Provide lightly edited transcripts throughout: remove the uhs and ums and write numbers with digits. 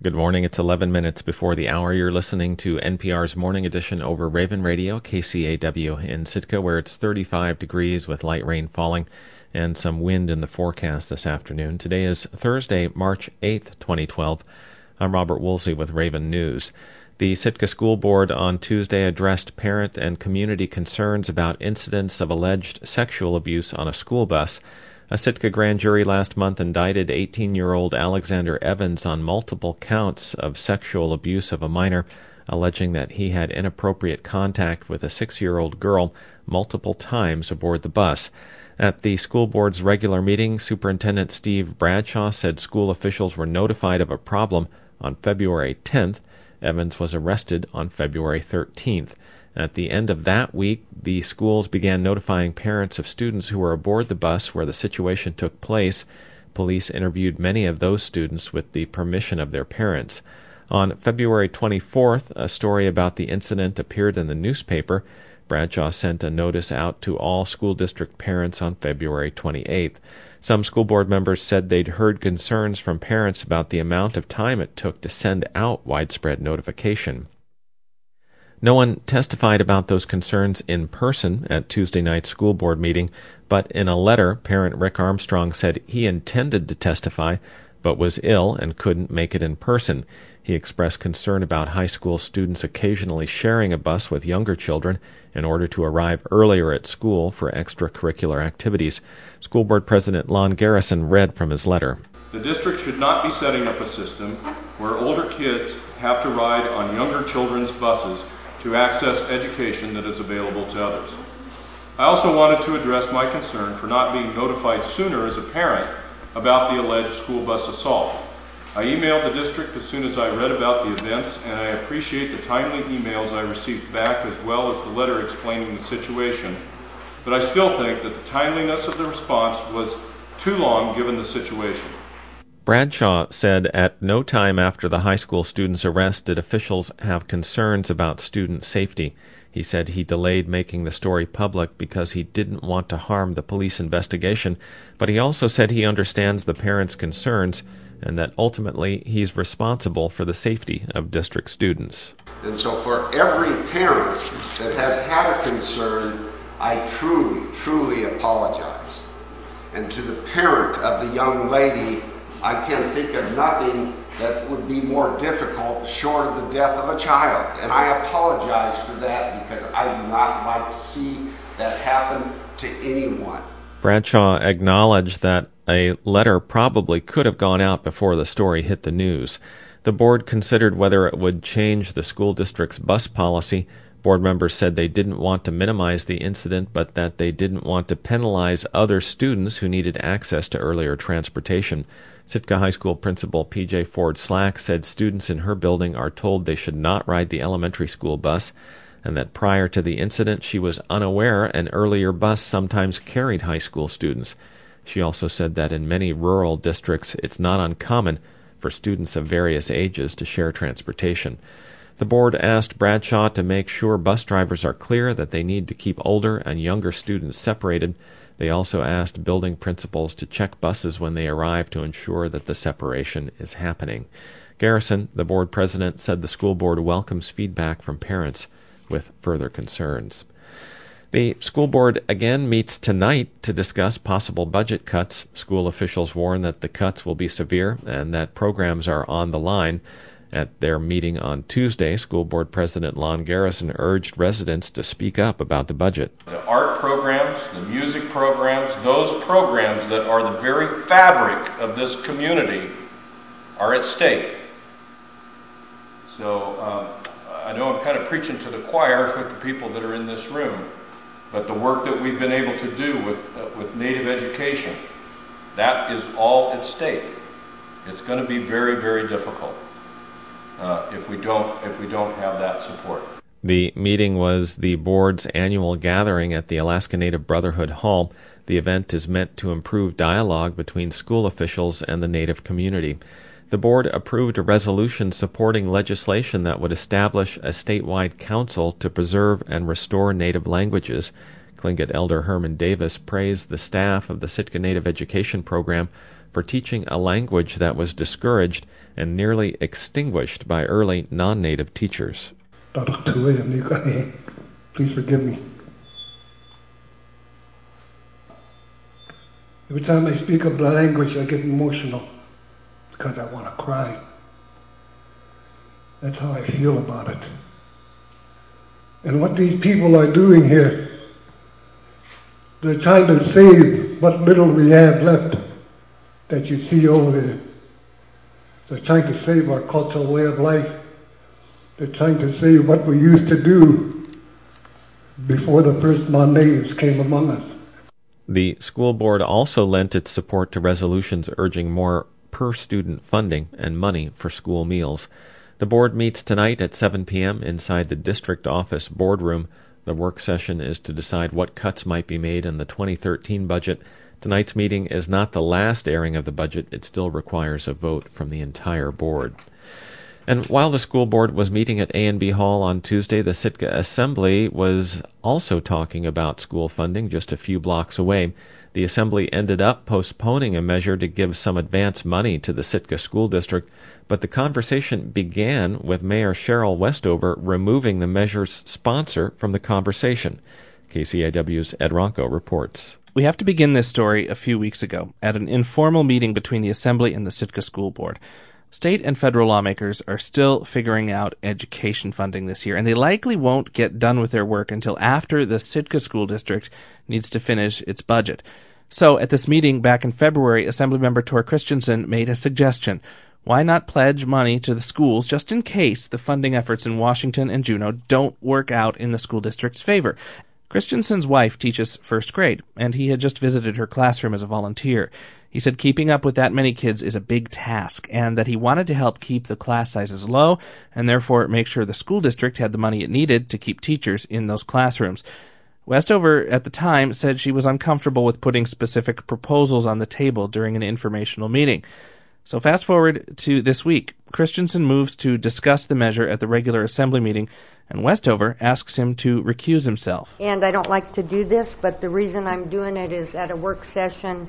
Good morning. It's 11 minutes before the hour. You're listening to NPR's Morning Edition over Raven Radio, KCAW in Sitka, where it's 35 degrees with light rain falling and some wind in the forecast this afternoon. Today is Thursday, March 8th, 2012. I'm Robert Woolsey with Raven News. The Sitka School Board on Tuesday addressed parent and community concerns about incidents of alleged sexual abuse on a school bus. A Sitka grand jury last month indicted 18-year-old Alexander Evans on multiple counts of sexual abuse of a minor, alleging that he had inappropriate contact with a 6-year-old girl multiple times aboard the bus. At the school board's regular meeting, Superintendent Steve Bradshaw said school officials were notified of a problem on February 10th. Evans was arrested on February 13th. At the end of that week, the schools began notifying parents of students who were aboard the bus where the situation took place. Police interviewed many of those students with the permission of their parents. On February 24th, a story about the incident appeared in the newspaper. Bradshaw sent a notice out to all school district parents on February 28th. Some school board members said they'd heard concerns from parents about the amount of time it took to send out widespread notification. No one testified about those concerns in person at Tuesday night's school board meeting, but in a letter, parent Rick Armstrong said he intended to testify, but was ill and couldn't make it in person. He expressed concern about high school students occasionally sharing a bus with younger children in order to arrive earlier at school for extracurricular activities. School Board President Lon Garrison read from his letter. The district should not be setting up a system where older kids have to ride on younger children's buses to access education that is available to others. I also wanted to address my concern for not being notified sooner as a parent about the alleged school bus assault. I emailed the district as soon as I read about the events, and I appreciate the timely emails I received back as well as the letter explaining the situation, but I still think that the timeliness of the response was too long given the situation. Bradshaw said at no time after the high school student's arrest did officials have concerns about student safety. He said he delayed making the story public because he didn't want to harm the police investigation, but he also said he understands the parents' concerns and that ultimately he's responsible for the safety of district students. And so for every parent that has had a concern, I truly apologize. And to the parent of the young lady, I can think of nothing that would be more difficult short of the death of a child. And I apologize for that because I do not like to see that happen to anyone. Bradshaw acknowledged that a letter probably could have gone out before the story hit the news. The board considered whether it would change the school district's bus policy. Board members said they didn't want to minimize the incident, but that they didn't want to penalize other students who needed access to earlier transportation. Sitka High School Principal P.J. Ford Slack said students in her building are told they should not ride the elementary school bus, and that prior to the incident she was unaware an earlier bus sometimes carried high school students. She also said that in many rural districts it's not uncommon for students of various ages to share transportation. The board asked Bradshaw to make sure bus drivers are clear that they need to keep older and younger students separated. They also asked building principals to check buses when they arrive to ensure that the separation is happening. Garrison, the board president, said the school board welcomes feedback from parents with further concerns. The school board again meets tonight to discuss possible budget cuts. School officials warn that the cuts will be severe and that programs are on the line. At their meeting on Tuesday, school board president Lon Garrison urged residents to speak up about the budget. The art programs, the music programs, those programs that are the very fabric of this community are at stake. So I know I'm kind of preaching to the choir with the people that are in this room, but the work that we've been able to do with Native education, that is all at stake. It's going to be very, very difficult. If we don't have that support. The meeting was the board's annual gathering at the Alaska Native Brotherhood Hall. The event is meant to improve dialogue between school officials and the Native community. The board approved a resolution supporting legislation that would establish a statewide council to preserve and restore Native languages. Tlingit Elder Herman Davis praised the staff of the Sitka Native Education Program for teaching a language that was discouraged and nearly extinguished by early non-native teachers. Please forgive me. Every time I speak of the language, I get emotional because I want to cry. That's how I feel about it. And what these people are doing here, they're trying to save what little we have left that you see over there. They're trying to save our cultural way of life. They're trying to save what we used to do before the first non-natives came among us. The school board also lent its support to resolutions urging more per-student funding and money for school meals. The board meets tonight at 7 p.m. inside the district office boardroom. The work session is to decide what cuts might be made in the 2013 budget. Tonight's meeting is not the last airing of the budget. It still requires a vote from the entire board. And while the school board was meeting at A&B Hall on Tuesday, the Sitka Assembly was also talking about school funding just a few blocks away. The Assembly ended up postponing a measure to give some advance money to the Sitka School District, but the conversation began with Mayor Cheryl Westover removing the measure's sponsor from the conversation. KCAW's Ed Ronco reports. We have to begin this story a few weeks ago at an informal meeting between the Assembly and the Sitka School Board. State and federal lawmakers are still figuring out education funding this year, and they likely won't get done with their work until after the Sitka School District needs to finish its budget. So at this meeting back in February, Assemblymember Tor Christensen made a suggestion. Why not pledge money to the schools just in case the funding efforts in Washington and Juneau don't work out in the school district's favor? Christensen's wife teaches first grade, and he had just visited her classroom as a volunteer. He said keeping up with that many kids is a big task, and that he wanted to help keep the class sizes low, and therefore make sure the school district had the money it needed to keep teachers in those classrooms. Westover, at the time, said she was uncomfortable with putting specific proposals on the table during an informational meeting. So fast forward to this week. Christensen moves to discuss the measure at the regular Assembly meeting, and Westover asks him to recuse himself. And I don't like to do this, but the reason I'm doing it is at a work session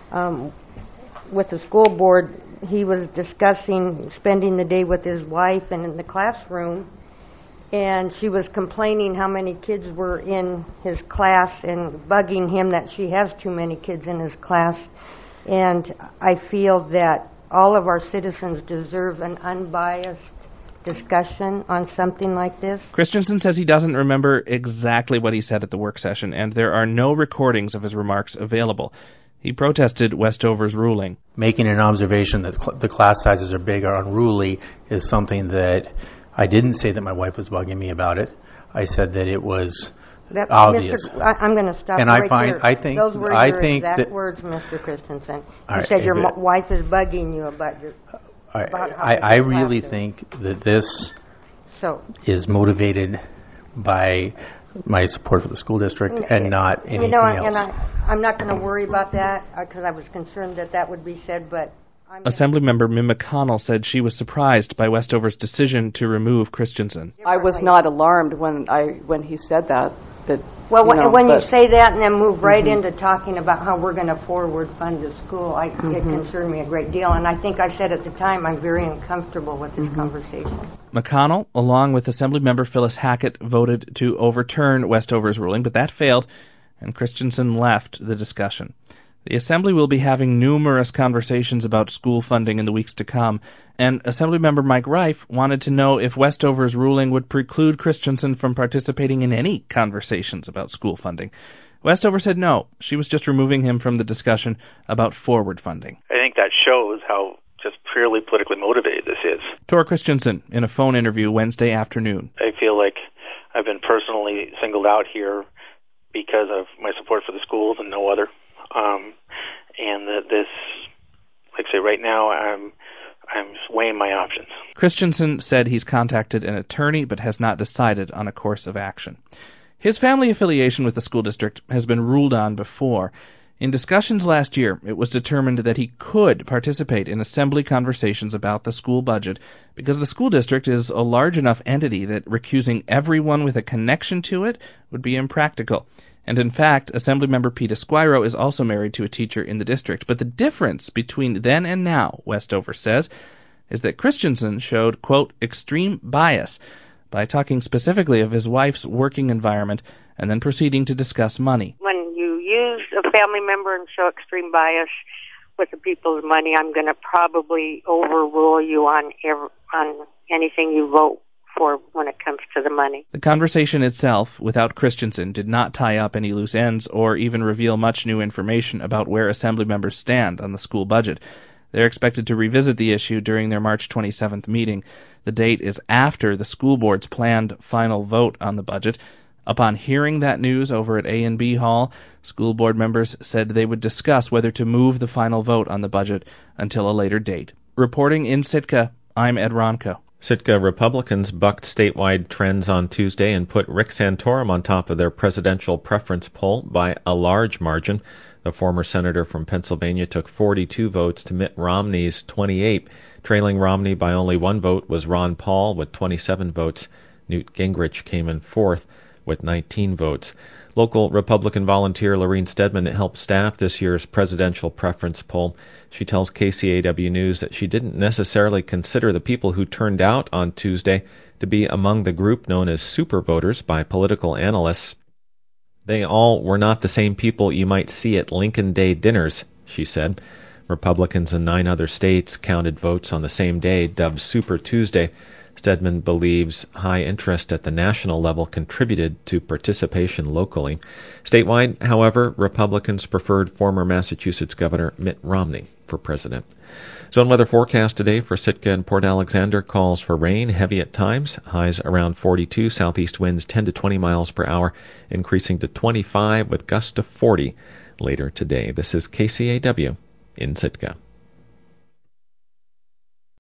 with the school board, he was discussing spending the day with his wife and in the classroom, and she was complaining how many kids were in his class and bugging him that she has too many kids in his class. And I feel that all of our citizens deserve an unbiased discussion on something like this. Christensen says he doesn't remember exactly what he said at the work session, and there are no recordings of his remarks available. He protested Westover's ruling. Making an observation that the class sizes are big or unruly is something that I didn't say that my wife was bugging me about it. I said that it was obvious. I'm going to stop and right there. Those were your exact words, Mr. Christensen. You said your wife is bugging you about your... I really think that this is motivated by my support for the school district and not anything else. And I'm not going to worry about that because I was concerned that would be said, but... Assemblymember Mim McConnell said she was surprised by Westover's decision to remove Christensen. I was not alarmed when he said that. You say that and then move right into talking about how we're going to forward fund the school, it concerned me a great deal. And I think I said at the time I'm very uncomfortable with this conversation. McConnell, along with Assemblymember Phyllis Hackett, voted to overturn Westover's ruling, but that failed, and Christensen left the discussion. The Assembly will be having numerous conversations about school funding in the weeks to come, and Assemblymember Mike Reif wanted to know if Westover's ruling would preclude Christensen from participating in any conversations about school funding. Westover said no, she was just removing him from the discussion about forward funding. I think that shows how just purely politically motivated this is. Tor Christensen in a phone interview Wednesday afternoon. I feel like I've been personally singled out here because of my support for the schools and no other. And that this, like I say, right now I'm weighing my options. Christensen said he's contacted an attorney but has not decided on a course of action. His family affiliation with the school district has been ruled on before. In discussions last year, it was determined that he could participate in Assembly conversations about the school budget because the school district is a large enough entity that recusing everyone with a connection to it would be impractical. And in fact, Assemblymember Pete Esquiro is also married to a teacher in the district. But the difference between then and now, Westover says, is that Christensen showed, quote, extreme bias by talking specifically of his wife's working environment and then proceeding to discuss money. When you use a family member and show extreme bias with the people's money, I'm going to probably overrule you on anything you vote for when it comes to the money. The conversation itself, without Christensen, did not tie up any loose ends or even reveal much new information about where Assembly members stand on the school budget. They're expected to revisit the issue during their March 27th meeting. The date is after the school board's planned final vote on the budget. Upon hearing that news over at A&B Hall, school board members said they would discuss whether to move the final vote on the budget until a later date. Reporting in Sitka, I'm Ed Ronco. Sitka Republicans bucked statewide trends on Tuesday and put Rick Santorum on top of their presidential preference poll by a large margin. The former senator from Pennsylvania took 42 votes to Mitt Romney's 28. Trailing Romney by only one vote was Ron Paul with 27 votes. Newt Gingrich came in fourth with 19 votes. Local Republican volunteer Lorene Stedman helped staff this year's presidential preference poll. She tells KCAW News that she didn't necessarily consider the people who turned out on Tuesday to be among the group known as super voters by political analysts. They all were not the same people you might see at Lincoln Day dinners, she said. Republicans in 9 other states counted votes on the same day, dubbed Super Tuesday. Stedman believes high interest at the national level contributed to participation locally. Statewide, however, Republicans preferred former Massachusetts Governor Mitt Romney for president. Zone weather forecast today for Sitka and Port Alexander calls for rain, heavy at times, highs around 42, southeast winds 10 to 20 miles per hour, increasing to 25 with gusts to 40 later today. This is KCAW in Sitka.